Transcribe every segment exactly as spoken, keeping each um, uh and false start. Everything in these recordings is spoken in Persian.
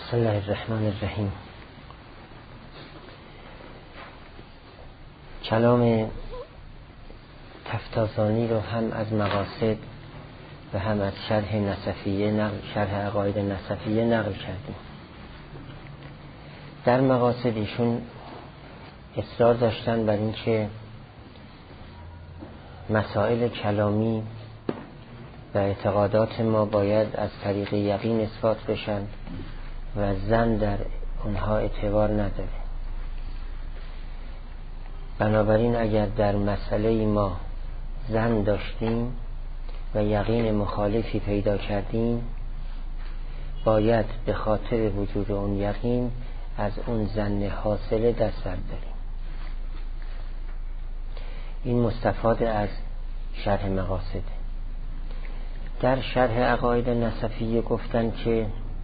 بسم الله الرحمن الرحیم. کلام تفتازانی رو هم از مقاصد و هم از شرح نصفیه نقل شرح عقاید نصفیه نقل کردیم. در مقاصد ایشون اصرار داشتن بر این که مسائل کلامی و اعتقادات ما باید از طریق یقین اثبات بشن و ظن در اونها اعتبار نداره. بنابراین اگر در مسئله ما ظن داشتیم و یقین مخالفی پیدا کردیم، باید به خاطر وجود اون یقین از اون ظن حاصله دست برداریم. این مستفاد از شرح مقاصد. در شرح عقاید نصفیه گفتن که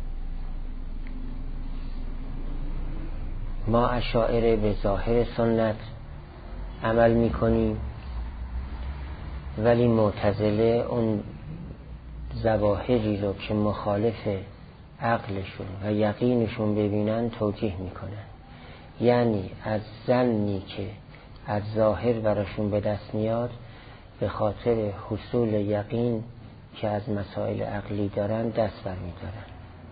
ما اشاعره به ظاهر سنت عمل میکنیم، ولی معتزله اون ظواهری رو که مخالف عقلشون و یقینشون ببینن توجیه میکنن. یعنی از ظنی که از ظاهر براشون به دست میاد، به خاطر حصول یقین که از مسائل عقلی دارن دست برمیدارن.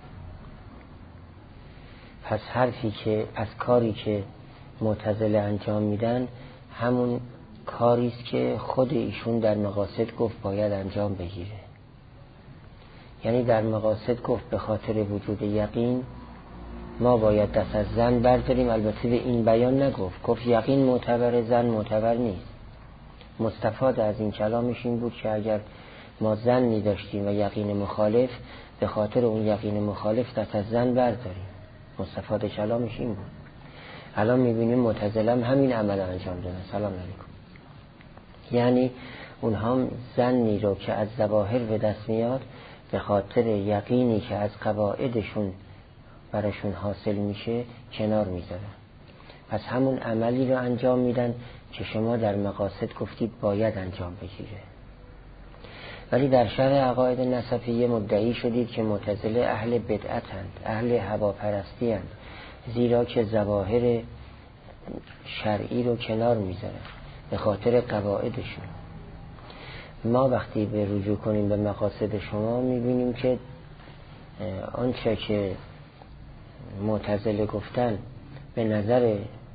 پس حرفی که از کاری که معتزله انجام میدن همون کاریست که خود ایشون در مقاصد گفت باید انجام بگیره. یعنی در مقاصد گفت به خاطر وجود یقین ما باید دست از ظن برداریم. البته به این بیان نگفت، گفت یقین معتبر، ظن معتبر نیست. مستفاد از این کلامش این بود که اگر ما ظنی داشتیم و یقین مخالف، به خاطر اون یقین مخالف دست از ظن برداریم. مستفاد کلامش این بود. الان میبینیم معتزله هم همین عمل انجام دادن. سلام علیکم. یعنی اونها ظنی رو که از ظواهر به دست میاد، به خاطر یقینی که از قواعدشون براشون حاصل میشه کنار میذارن. پس همون عملی رو انجام میدن که شما در مقاصد گفتید باید انجام بگیره. ولی در شرح عقاید نصفیه مدعی شدید که معتزله اهل بدعتند، اهل هواپرستی اند، زیرا که ظواهر شرعی رو کنار میذارن به خاطر قواعدشون. ما وقتی به رجوع کنیم به مقاصد شما میبینیم که آنچه که معتزله گفتن به نظر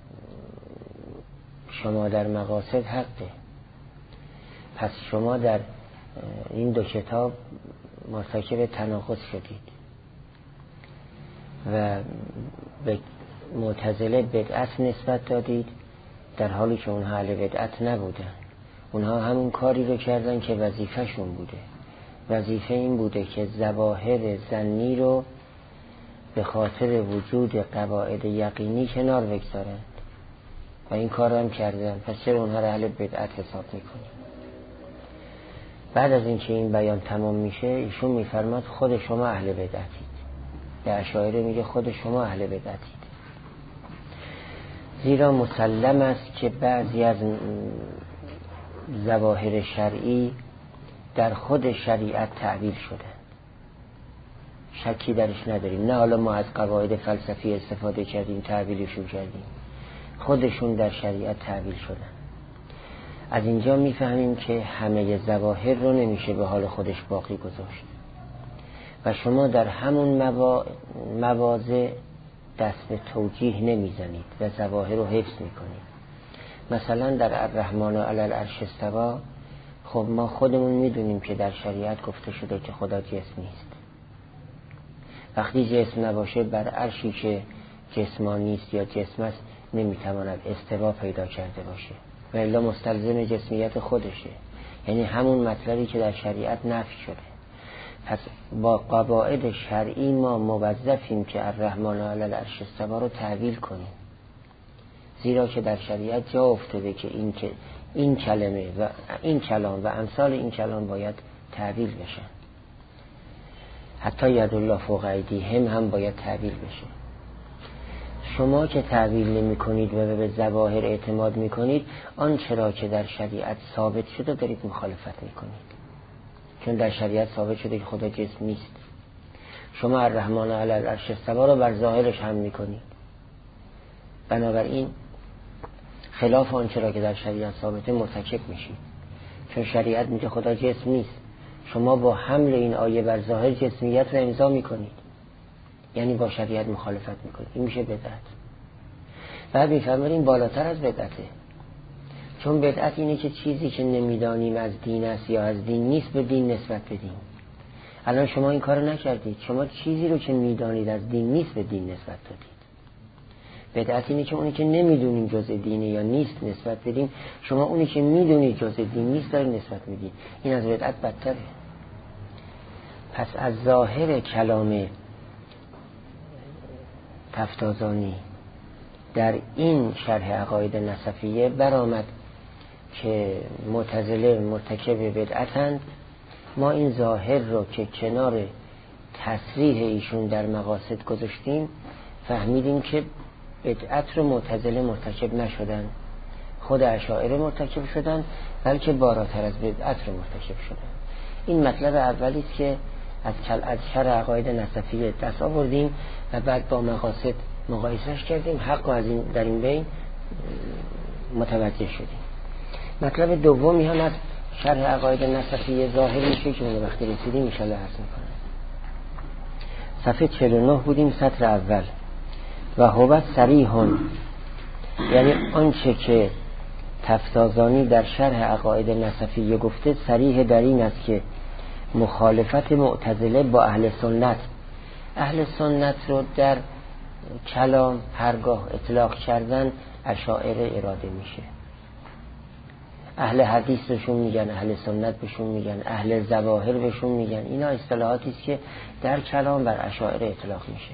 شما در مقاصد حقه. پس شما در این دو کتاب مرتکب تناقض شدید و به معتزله بدعت نسبت دادید، در حالی که اونها اهل بدعت نبودن. اونها همون کاری رو کردن که وظیفه‌شون بوده. وظیفه این بوده که ظواهر ظنی رو به خاطر وجود قواعد یقینی کنار بگذارن و این کار هم کردن. پس چرا اونها رو اهل بدعت حساب میکنید؟ بعد از اینکه این بیان تمام میشه، ایشون میفرماد خود شما اهل بدعتید. به اشاعره میگه خود شما اهل بدعتید. زیرا مسلم است که بعضی از ظواهر شرعی در خود شریعت تعبیر شدن. شکی درش نداریم. نه حالا ما از قواعد فلسفی استفاده کردیم تعبیرشون کردیم، خودشون در شریعت تعبیر شدن. از اینجا میفهمیم که همه ظواهر رو نمیشه به حال خودش باقی گذاشت و شما در همون مواضع دست به توجیه نمیزنید و ظواهر رو حفظ میکنید. مثلا در الرحمن علی العرش استوی، خب ما خودمون میدونیم که در شریعت گفته شده که خدا جسم نیست. وقتی جسم نباشه، بر عرشی که جسمان نیست یا جسم است نمیتواند استوا پیدا کرده باشه و الا مستلزم جسمیت خودشه. یعنی همون مطلبی که در شریعت نفی شده. پس با قواعد شرعی ما موظفیم که الرحمن علی العرش استوی رو تعبیر کنیم، زیرا که در شریعت جا افتاده که این که این کلمه و این کلام و امثال این کلام باید تعبیر بشن. حتی ید الله فوق ایدیهم هم باید تعبیر بشه. شما که تعبیر نمی کنید و به ظواهر اعتماد می کنید، آن چرا که در شریعت ثابت شده دارید مخالفت می کنید. چون در شریعت ثابت شده که خدا جسم نیست. شما الرحمن علی العرش استوا رو بر ظاهرش حمل میکنید. بنابراین خلاف آنچه را که در شریعت ثابته مرتکب میشید، چون شریعت میگه خدا جسم نیست. شما با حمل این آیه بر ظاهر جسمیت رو امضا میکنید، یعنی با شریعت مخالفت میکنید. این میشه بدعت. بعد میفرمایید این بالاتر از بدعته، چون بدعت اینه که چیزی که نمیدانیم از دین است یا از دین نیست به دین نسبت بدیم. الان شما این کارو نکردید، شما چیزی رو که میدانید از دین نیست به دین نسبت دادید. بدعت اینه که اونی که نمیدونیم جزء دینه یا نیست نسبت بدیم، شما اونی که میدونید جزء دین نیست دارید نسبت میدید. این از بدعت بدتره. پس از ظاهر کلام تفتازانی در این شرح عقاید نسفیه برآمد که معتزله مرتکب بدعتند. ما این ظاهر رو که کنار تصریح ایشون در مقاصد گذاشتیم، فهمیدیم که بدعت رو معتزله مرتکب نشدن، خود اشاعره مرتکب شدن، بلکه بالاتر از بدعت رو مرتکب شدن. این مطلب اولی است که از کل از شرح عقاید نسفیه دست آوردیم و بعد با مقاصد مقایسهش کردیم، حق و از این در این بین متوجه شدیم. مطلب دومی هم از شرح عقاید نسفیه ظاهر میشه که اون وقتی رسیدیم ان شاء الله عرض میکنم. صفحه چهل و نه بودیم، سطر اول. و هو صریحون، یعنی آنچه که تفتازانی در شرح عقاید نسفیه گفته صریح در این است که مخالفت معتزله با اهل سنت، اهل سنت رو در کلام هرگاه اطلاق کردن اشاعره اراده میشه. اهل حدیث بهشون میگن، اهل سنت بهشون میگن، اهل ظواهر بهشون میگن. اینا اصطلاحاتی است که در کلام بر اشاعره اطلاق میشه.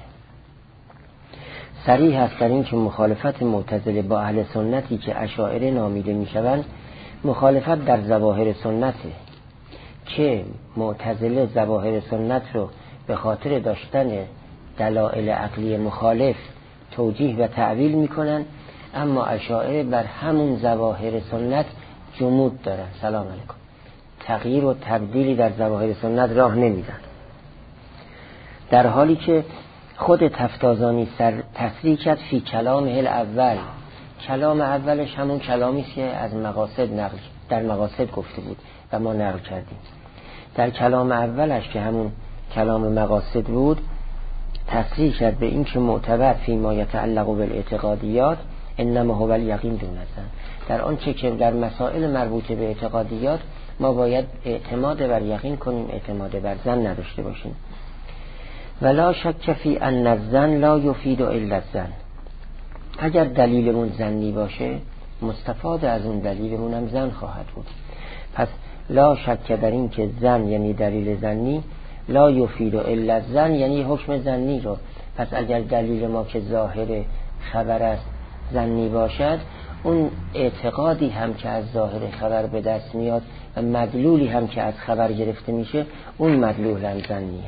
صریح است در این که مخالفت معتزله با اهل سنتی که اشاعره نامیده میشوند مخالفت در ظواهر سنته، که معتزله ظواهر سنت رو به خاطر داشتن دلایل عقلی مخالف توجیه و تعویل میکنن، اما اشاعره بر همون ظواهر سنت جمود دارن. سلام علیکم. تغییر و تبدیلی در ظواهر سنت راه نمیدن، در حالی که خود تفتازانی سر تصریح کرد فی کلام هل اول. کلام اولش همون کلامی است که از مقاصد نقل در مقاصد گفته بود و ما نقل کردیم. در کلام اولش که همون کلام مقاصد بود تصریح کرد به این که معتبر فی ما یتعلق بالاعتقادیات انما هو الیقین دون الظن. در آنچه که در مسائل مربوط به اعتقادیات ما باید اعتماد بر یقین کنیم، اعتماد بر ظن نداشته باشیم. ولا شک فی ان الظن لا یفید الا الظن. اگر دلیلمون ظنی باشه مستفاد از اون دلیلمون هم ظن خواهد بود. پس لا شک در این که ظن یعنی دلیل ظنی، لا یفید الا الظن یعنی حکم ظنی رو. پس اگر دلیل ما که ظاهر خبر است ظنی باشد، اون اعتقادی هم که از ظاهر خبر به دست میاد و مدلولی هم که از خبر گرفته میشه اون مدلول هم ظنیه.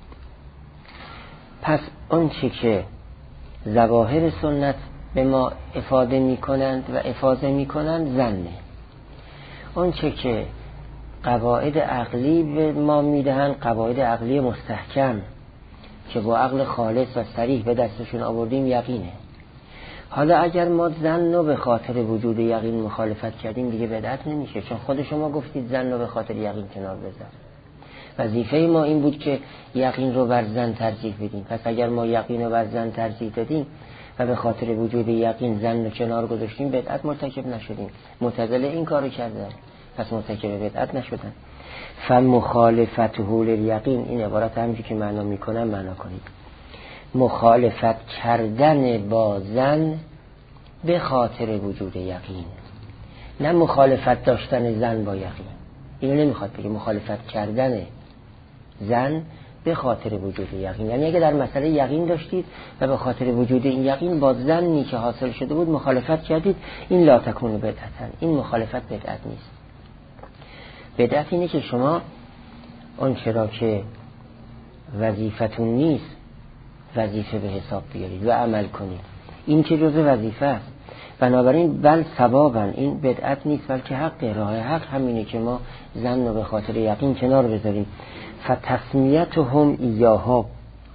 پس آنچه که ظواهر سنت به ما افاده میکنند و افاضه میکنند ظنه. آنچه که قواعد عقلی به ما میدهند قواعد عقلی مستحکم که با عقل خالص و صریح به دستشون آوردیم یقینه. حالا اگر ما ظن رو به خاطر وجود یقین مخالفت کردیم دیگه بدعت نمیشه، چون خود شما گفتید ظن رو به خاطر یقین کنار بذار. وظیفه ما این بود که یقین رو بر ظن ترجیح بدیم. پس اگر ما یقین رو بر ظن ترجیح دادیم و به خاطر وجود یقین ظن رو کنار گذاشتیم بدعت مرتکب نشدیم. معتزله این کارو کردن، پس مرتکب بدعت نشدن. فمخالفته للیقین، این عبارت همینجوری که معنا میکنم معنا کنید. مخالفت کردن با ظن به خاطر وجود یقین، نه مخالفت داشتن ظن با یقین. اینو نمیخواد بگه مخالفت کردن ظن به خاطر وجود یقین. یعنی اگه در مسئله یقین داشتید و به خاطر وجود این یقین با ظنی که حاصل شده بود مخالفت کردید، این لا تکون بدعتن، این مخالفت بدعت نیست. بدعت اینه که شما اون چرا که وظیفتون نیست وظیفه به حساب بیارید و عمل کنید. این که جزء وظیفه است. بنابراین بل ثوابن، این بدعت نیست بلکه حق. راه حق همینه که ما ظن رو به خاطر یقین کنار بذاریم. فتسمیتهم ایاها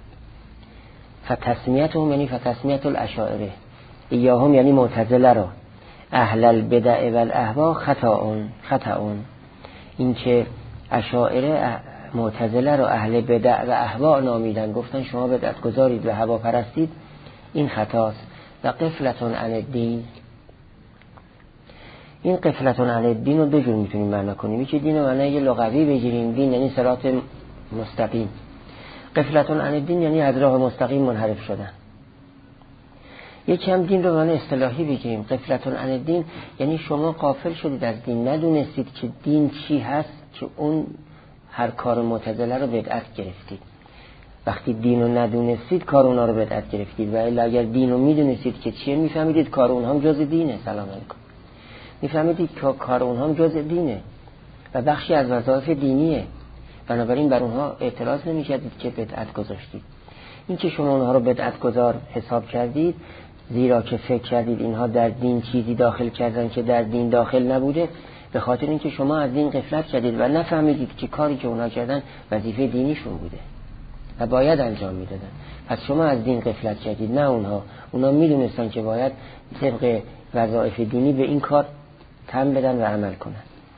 فتسمیتهم یعنی فتسمیت الاشاعره ایاهم یعنی معتزله را اهل البدع و الاهوا خطاون خطاون. این که اشاعره معتزله را اهل بدع و اهوا نامیدن، گفتن شما بدعت گذارید و هوا پرستید، این خطاست. و غفلتون عن الدین، این غفلتون عن الدین رو دو جور میتونیم معنا کنیم. یکی دین رو معنای لغوی بگیریم، دین یعنی صراط مستقیم. غفلتون عن الدین یعنی از راه مستقیم منحرف شدن. یکی هم دین رو معنای اصطلاحی بگیریم. غفلتون عن الدین یعنی شما غافل شدید از دین، ندونستید که دین چی هست که اون هر کار معتزله رو بدعت گرفتید. وقتی دین رو ندونستید کار اونا رو بدعت گرفتید، و الا اگر دین رو میدونستید که چیه میفهمیدید کار اونها هم جز دینه. سلام علیکم. میفهمیدید که کار اونها هم جز دینه و بخشی از وظایف دینیه، بنابراین بر اونها اعتراض نمی‌کردید که بدعت گذاشتید. این که شما اونها رو بدعت گذار حساب کردید زیرا که فکر کردید اینها در دین چیزی داخل کردن که در دین داخل نبوده، به خاطر اینکه شما از دین غفلت کردید و نفهمیدید که کاری که اونها کردن وظیفه دینیشون بوده و باید انجام میدادن. پس شما از دین غفلت کردید، نه اونها. اونها میدونستن که باید طبق وظایف دینی به این کار تن بدن و عمل کنن.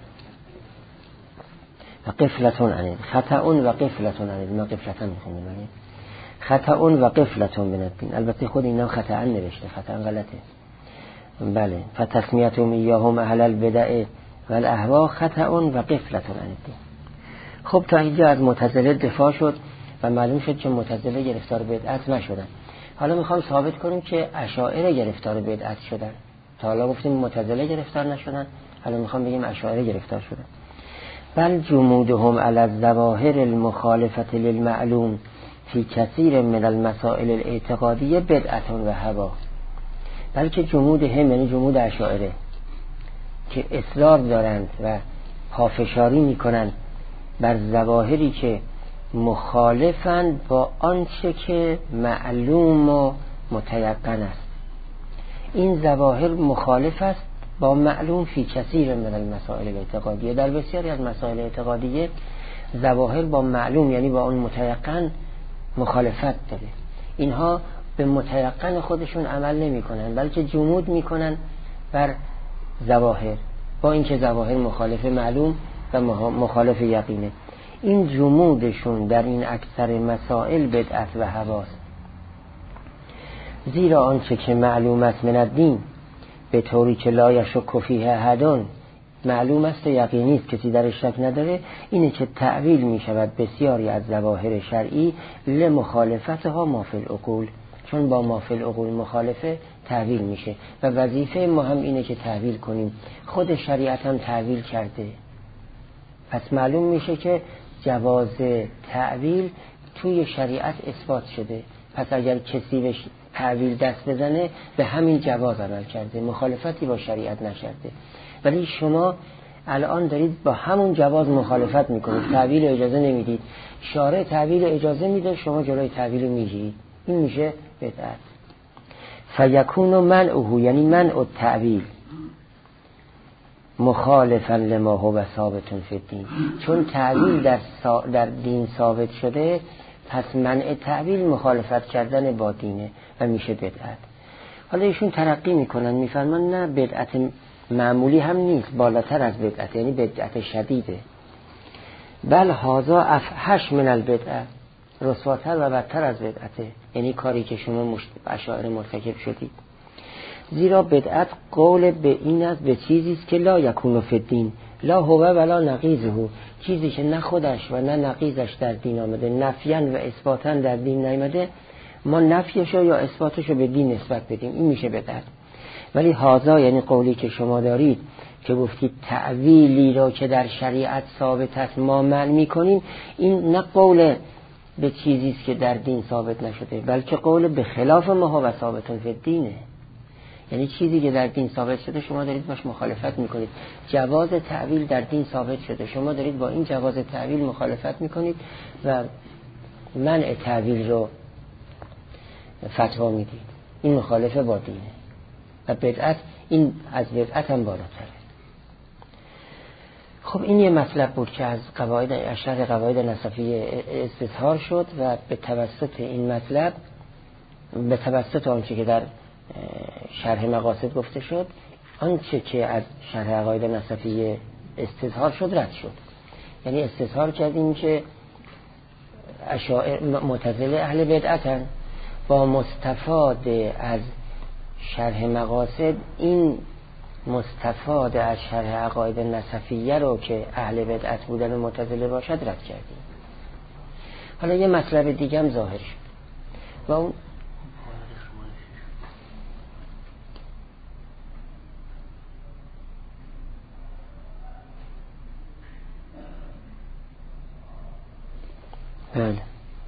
و غفلتون عنید خطاون و غفلتون عنید، ما غفلتن میخونیم یعنی خطاون و غفلتون بندین. البته خود اینا خطا نوشته، خطا غلطه. بله. فتسمیتهم ایاهم اهل البدع و الاهوا خطاون و غفلتون عنید. خب تا اینجا از معتزله دفاع شد و معلوم شد که معتزله گرفتار بدعت نشدن. حالا میخوام ثابت کنیم که اشاعره گرفتار بدعت شدن. تا حالا گفتیم معتزله گرفتار نشدن، حالا میخوام بگیم اشاعره گرفتار شدن. بل جمودهم علی الظواهر المخالفة للمعلوم فی کثیر من المسائل الاعتقادیه بدعت و هوا. بلکه جمود هم یعنی جمود اشاعره که اصرار دارند و پافشاری میکنند بر ظواهری که مخالفند با آنچه که معلوم و متیقن است. این ظواهر مخالف است با معلوم فی کثیر من المسائل الاعتقادیه. در بسیاری از مسائل اعتقادیه ظواهر با معلوم یعنی با اون متیقن مخالفت داره. اینها به متیقن خودشون عمل نمی کنن، بلکه جمود می کنن بر ظواهر، با اینکه ظواهر مخالف معلوم و مخالف یقینه. این جمودشون در این اکثر مسائل بدعت و هواست. زیرا آنچه که معلوم است من الدین به طوری که لا یشک فیه احد، معلوم است و یقینی است کسی درش شک نداره، اینه که تعویل می شود بسیاری از ظواهر شرعی لمخالفتها ما فی العقول، چون با ما فی العقول مخالفه تعویل میشه و وظیفه ما هم اینه که تعویل کنیم. خود شریعت هم تعویل کرده، پس معلوم میشه که جواز تعویل توی شریعت اثبات شده. پس اگر کسی به تعویل دست بزنه به همین جواز عمل کرده، مخالفتی با شریعت نشده. ولی شما الان دارید با همون جواز مخالفت میکنید، تعویل اجازه نمیدید. شارع تعویل اجازه میده، شما جلوی تعویل میگیرید. این میشه بدعت. فیکون منعه یعنی منع التعویل مخالفا لما هو ثابت فی الدین. چون تعویل در, سا... در دین ثابت شده، پس منع تعویل مخالفت کردن با دینه و میشه بدعت. حالا ایشون ترقی میکنن، میفرمان نه بدعت معمولی هم نیست، بالاتر از بدعت، یعنی بدعت شدیده. بل هذا افحش من البدعه، رسواتر و بدتر از بدعته، یعنی کاری که شما مشت... اشاعره مرتکب شدید. زیرا بدعت قول به این است به چیزی است که لا یکون فی الدین لا هو ولا نقیضه، چیزی که نه خودش و نه نقیضش در دین آمده، نفیاً و اثباتاً در دین نیامده، ما نفیشو یا اثباتشو به دین نسبت بدیم، این میشه بدعت. ولی هازا یعنی قولی که شما دارید که گفتید تعویلی را که در شریعت ثابت است ما منع میکنیم، این نه قول به چیزی است که در دین ثابت نشده، بلکه قول به خلاف ما هو ثابت فی الدینه. یعنی چیزی که در دین ثابت شده شما دارید باش مخالفت میکنید. جواز تعویل در دین ثابت شده، شما دارید با این جواز تعویل مخالفت میکنید و منع تعویل رو فتوا میدید. این مخالفه با دینه و بدعت این از بدعت هم بالاتره. خب این یه مطلب بود که از قواعد شرح قواعد نسفی استظهار شد و به توسط این مطلب به توسط آنچه که در شرح مقاصد گفته شد، آنچه که از شرح عقاید نصفیه استظهار شد رد شد. یعنی استظهار کردیم که اشاعره معتزله اهل بدعتن، با مستفاد از شرح مقاصد این مستفاد از شرح عقاید نصفیه رو که اهل بدعت بودن و معتزله باشد رد کردیم. حالا یه مطلب دیگه هم ظاهر شد و اون بله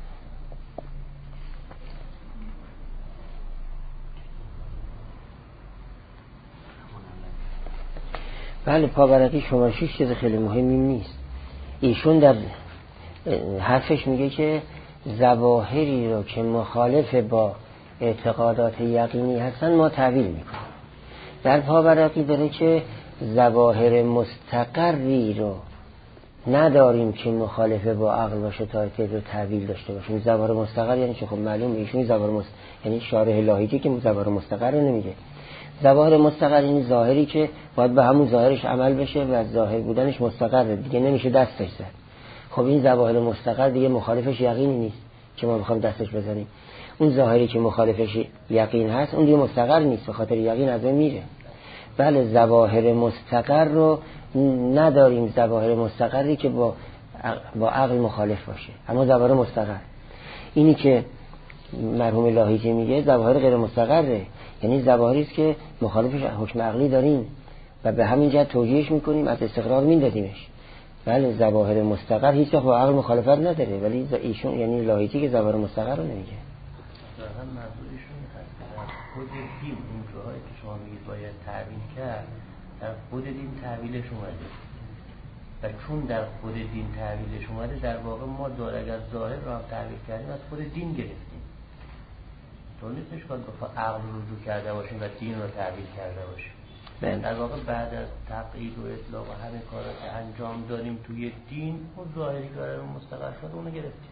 بله پاورقی شماره شش چیز خیلی مهمی نیست. ایشون در حرفش میگه که ظواهری رو که مخالف با اعتقادات یقینی هستن ما تعویل میکنیم. در پاورقی داره که ظواهر مستقری رو نداریم که مخالف با عقل باشه تا اعتقاد رو تعویل داشته باشیم. ظواهر مستقر یعنی چه؟ خب معلومه ایشون ظواهر مست... یعنی شارح لاهیجی که ظواهر مستقر رو نمیگه. ظواهر مستقر این ظاهری که باید به همون ظاهرش عمل بشه و ظاهر بودنش مستقره دیگه، نمیشه دستش زد. خب این ظواهر مستقر دیگه مخالفش یقینی نیست که ما میخوایم دستش بزنیم. اون ظاهری که مخالفش یقین هست اون دیگه مستقر نیست، به خاطر یقین از بین میره. بله ظواهر مستقر رو نداریم، ظواهر مستقری که با با عقل مخالف باشه، اما ظواهر مستقر اینی که مرحوم لاهیجی میگه ظواهر غیر مستقره، یعنی ظواهری است که مخالفش حکم عقلی داریم و به همین جهت توجیهش میکنیم، از استقرار میندازیمش. بله ظواهر مستقر هیچ وقت با عقل مخالفت نداره، ولی ایشون یعنی لاهیجی که ظواهر مستقر رو نمیگه. واقعا منظورشون هست خود دین اون جاهایی که شما میگید باید تعبیل کرد، در خود دین تعبیلش اومده و چون در خود دین تعبیلش اومده در واقع ما دار اگر ظاهر رو هم تعبیل کردیم از خود دین گرفتیم. تو نیستش باید با عقل رجوع کرده باشیم و دین رو تعبیل کرده باشیم. در واقع بعد از تقیید و اطلاق و همه کارا که انجام دادیم توی دین اون ظاهری که مستقر شد اونو گرفتیم.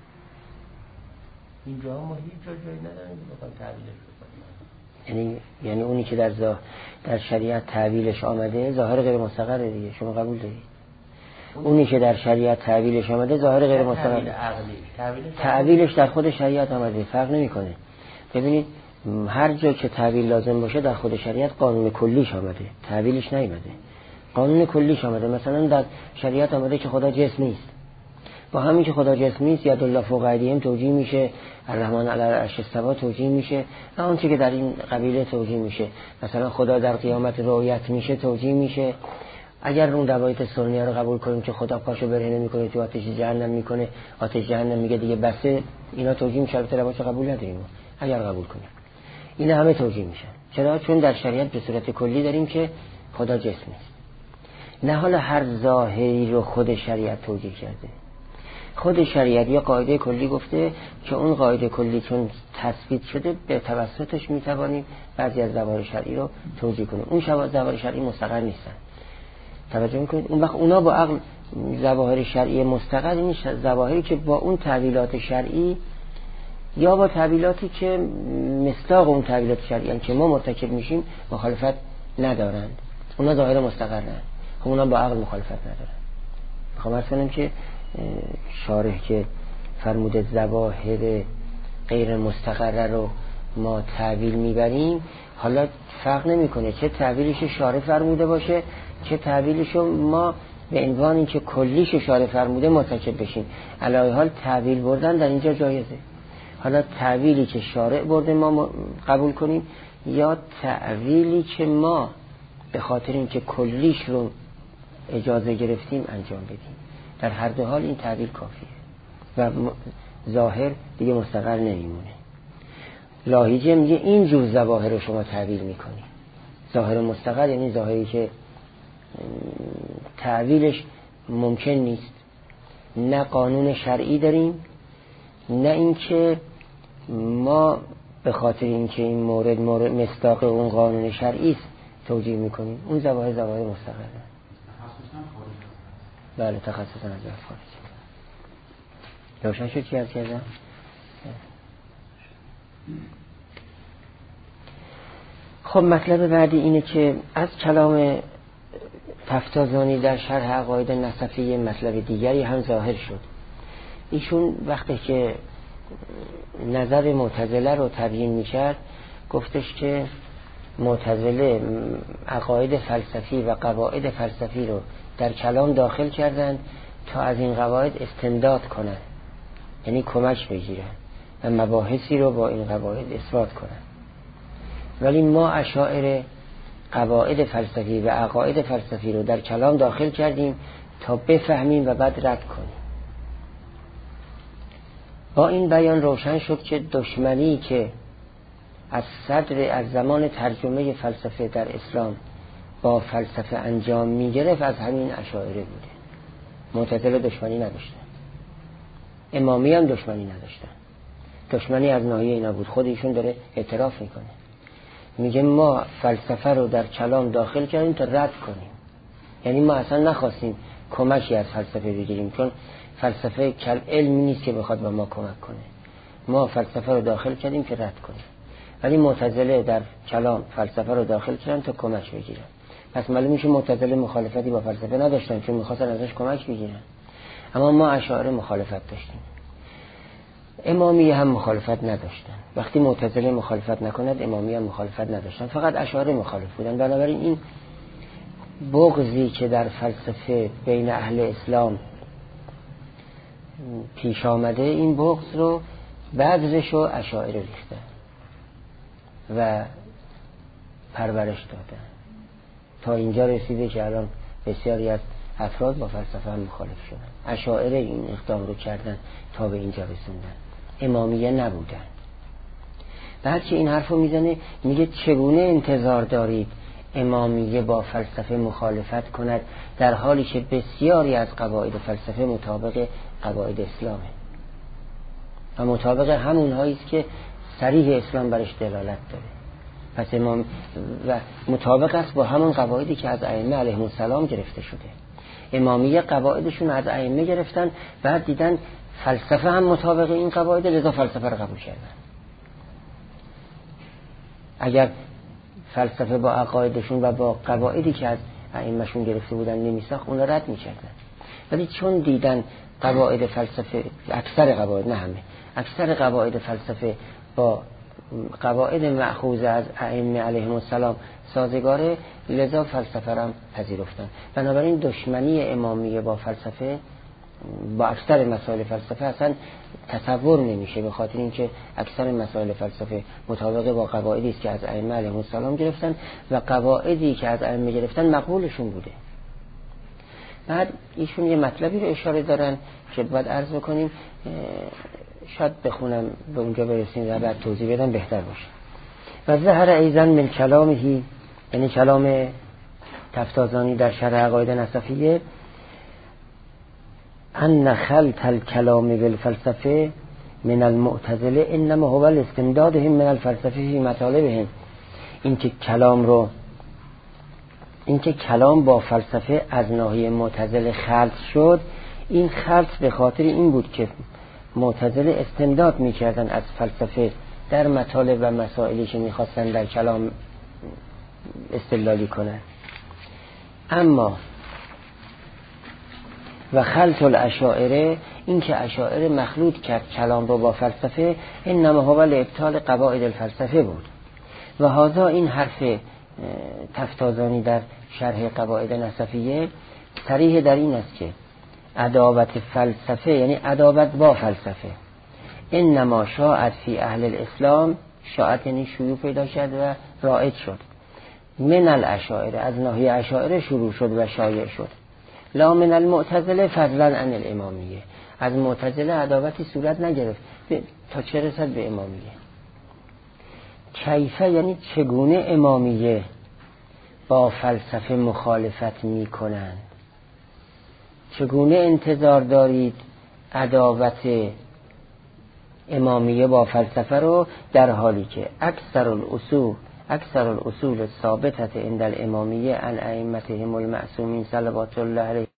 اینجا ما هیچ جا جایی نداریم که بخوایم تعبیلش بکنیم. یعنی یعنی اونی که در زا... در شریعت تعبیلش آمده ظاهر غیر مستقره دیگه، شما قبول دارید؟ اونی که در شریعت تعبیلش آمده ظاهر غیر مستقر، تعبیلش در خود شریعت آمده، فرق نمیکنه. ببینید هر جا که تعبیل لازم باشه در خود شریعت قانون کلیش آمده، تعبیلش نیامده، قانون کلیش آمده. مثلا در شریعت آمده که خدا جسم نیست، با همین که خدا جسم نیست ید الله فوق ایدیهم توجیه میشه، الرحمن علی العرش استوی توجیه میشه، اون چیزی که در این قبیله توجیه میشه. مثلا خدا در قیامت رؤیت میشه توجیه میشه. اگر اون روایت سنیه رو قبول کنیم که خدا پاشو برهنه میکنه تو آتش جهنم میکنه، آتش جهنم میگه دیگه بسه، اینا توجیه میشه. البته روایت قبول نداریم اگر قبول کنیم، اینا همه توجیه میشن. چرا؟ چون در شریعت به صورت کلی داریم که خدا جسم نیست. نه حالا هر ظاهری رو خود شریعت توجیه کرده. خود شریعت یه قاعده کلی گفته که اون قاعده کلی چون تثبیت شده به توسطش میتوانیم بعضی از ظواهر شرعی رو توجیه کنیم. اون ظواهر شرعی مستقر نیستن، توجه میکنید؟ اون وقت اونا با عقل ظواهر شرعی مستقر نیست، ظواهری که با اون تعبیلات شرعی یا با تعبیلاتی که مصداق اون تعبیلات شرعی که ما مرتکب میشیم مخالفت ندارند، اونا ظاهر مستقرن. خب اونا با عقل مخالفت ندارن. میخوام عرض کنم که شارح که فرموده ظواهر غیر مستقره رو ما تعبیل میبریم، حالا فرق نمیکنه چه تعبیلش شارح فرموده باشه چه تعبیلش ما به عنوان اینکه کلیش شارح فرموده مرتکب بشیم. علاوه حال تعبیل بردن در اینجا جایزه. حالا تعبیلی که شارع برده ما قبول کنیم یا تعبیلی که ما به خاطر اینکه کلیش رو اجازه گرفتیم انجام بدیم، در هر دو حال این تعبیل کافیه و ظاهر دیگه مستقر نمیمونه. لاهیجی میگه این جور ظواهر رو شما تعبیل میکنی. ظاهر مستقر یعنی ظاهری که تعبیلش ممکن نیست، نه قانون شرعی داریم نه اینکه ما به خاطر اینکه این مورد مورد مصداق اون قانون شرعی است توجیه میکنیم. اون ظواهر ظواهر مستقره. بله تخصصا از خارج. روشن شد چی عرض کردم؟ خب مطلب بعدی اینه که از کلام تفتازانی در شرح عقاید نسفی مطلب دیگری هم ظاهر شد. ایشون وقتی که نظر معتزله رو تبیین می‌کرد گفتش که معتزله عقاید فلسفی و قواعد فلسفی رو در کلام داخل کردند تا از این قواعد استمداد کنند، یعنی کمک بگیرن و مباحثی رو با این قواعد اثبات کنن. ولی ما اشاعره قواعد فلسفی و عقاید فلسفی رو در کلام داخل کردیم تا بفهمیم و بعد رد کنیم. با این بیان روشن شد که دشمنی که از صدر از زمان ترجمه فلسفه در اسلام با فلسفه انجام می گرفت از همین اشاعره بوده. معتزله دشمنی نداشتن، امامی هم دشمنی نداشتن، دشمنی از ناحیه اینا بود. خود ایشون داره اعتراف میکنه، میگه ما فلسفه رو در کلام داخل کردیم تا رد کنیم، یعنی ما اصلا نخواستیم کمکی از فلسفه بگیریم، چون فلسفه کل علمی نیست که بخواد به ما کمک کنه. ما فلسفه رو داخل کردیم که رد کنیم، ولی معتزله در کلام فلسفه رو داخل کردن تا کمک بگیرن. پس معلوم میشه معتزله مخالفتی با فلسفه نداشتن، چون میخواستن ازش کمک بگیرن. اما ما اشاعره مخالفت داشتیم، امامی هم مخالفت نداشتن. وقتی معتزله مخالفت نکند امامی هم مخالفت نداشتن، فقط اشاعره مخالف بودن. بنابراین این بغضی که در فلسفه بین اهل اسلام پیش آمده، این بغض رو بذرش رو اشاعره ریختن و پرورش دادن تا اینجا رسیده که الان بسیاری از افراد با فلسفه هم مخالف شدن. اشاعره این اقدام رو کردن تا به اینجا رسوندن، امامیه نبودن. بعد که این حرف رو میزنه میگه چگونه انتظار دارید امامیه با فلسفه مخالفت کند در حالی که بسیاری از قواعد فلسفه مطابق قواعد اسلامه و مطابق همون هایی است که صریح اسلام برش دلالت داره. پس امام و مطابق است با همون قواعدی که از ائمه علیهم السلام گرفته شده. امامیه قواعدشون از ائمه گرفتن، بعد دیدن فلسفه هم مطابق این قواعد، لذا فلسفه رو قبول کردن. اگر فلسفه با عقایدشون و با قواعدی که از ائمه‌شون گرفته بودن نمیساخت، اون رو رد می‌کردن. ولی چون دیدن قواعد فلسفه، اکثر قواعد، نه همه، اکثر قواعد فلسفه با قواعد مأخوذ از ائمه علیهم السلام سازگاره، لذا فلسفه را پذیرفتن. بنابراین دشمنی امامیه با فلسفه، با اکثر مسائل فلسفه اصلا تصور نمیشه، به خاطر اینکه اکثر مسائل فلسفه مطابق با قواعدی است که از ائمه علیهم السلام گرفتن و قواعدی که از ائمه گرفتن مقبولشون بوده. بعد ایشون یه مطلبی رو اشاره دارن که باید عرض بکنیم، شاید بخونم به اونجا برسیم و بعد توضیح بدم بهتر باشه. و ظهر ایضا من کلامه، یعنی کلام تفتازانی در شرح عقاید نسفیه، ان خلط الكلام بالفلسفه من المعتزله انما هو الاستمدادهم من الفلسفه فی مطالبهم. این که کلام رو این که کلام با فلسفه از ناحیه معتزله خلط شد، این خلط به خاطر این بود که معتزله استمداد میکردن از فلسفه در مطالب و مسائلی که میخواستن در کلام استدلالی کنن. اما و خلط الاشاعره، این که اشاعره مخلوط کرد کلام رو با فلسفه، انما هو لابطال قواعد الفلسفه بود. و هذا، این حرف تفتازانی در شرح قواعد نسفیه صریح در این است که عداوت فلسفه، یعنی عداوت با فلسفه، انما شاعت فی اهل الاسلام، شاعت یعنی شیوع پیدا کرد و رایج شد، من الاشاعره، از ناحیه اشاعره شروع شد و شایع شد، لا من المعتزله فضلا عن الامامیه، از معتزله عداوتی صورت نگرفت تا چه رسد به امامیه. کیفه یعنی چگونه امامیه با فلسفه مخالفت می کنند، چگونه انتظار دارید عداوت امامیه با فلسفه رو، در حالی که اکثر الاصول اکثر الاصول ثابتت عند الامامیه عن ائمتهم المعصومین صلوات الله علیهم